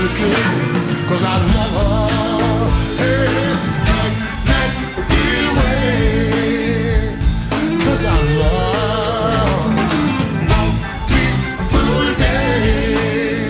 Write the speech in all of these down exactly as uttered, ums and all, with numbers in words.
Cause I love her. Hey, can't let me away. Cause I love won't be through the day.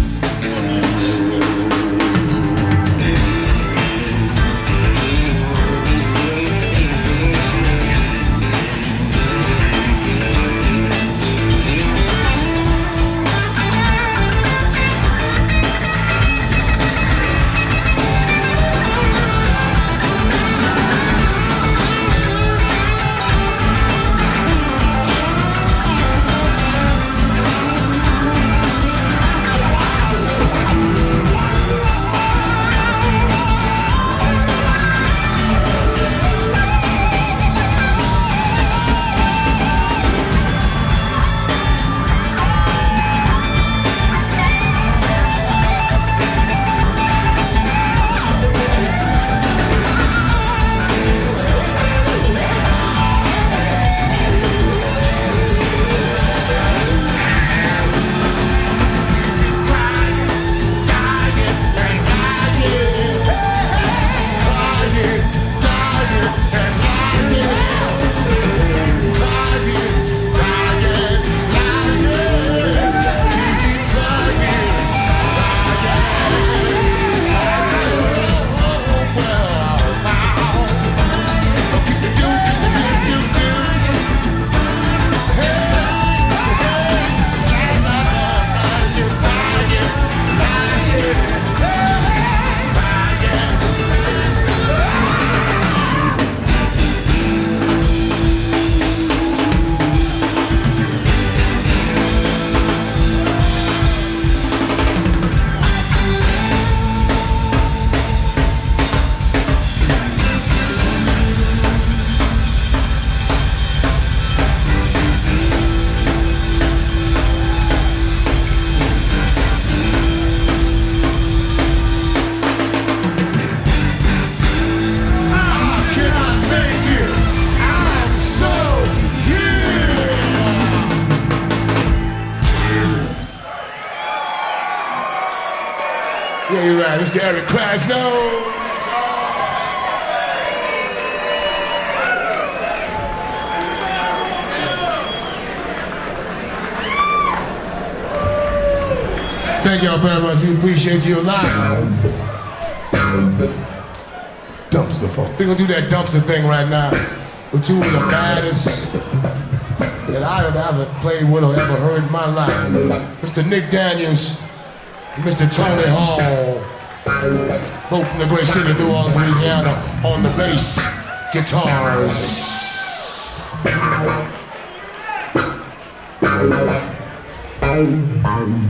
Yeah, you're right. It's Eric Krasno. Thank y'all very much. We appreciate you a lot. Dumpster funk. We're gonna do that dumpster thing right now. With two of the baddest that I have ever played with or ever heard in my life. Mister Nick Daniels and Mister Tony Hall. Both from the great city of New Orleans, Louisiana, on the bass guitars.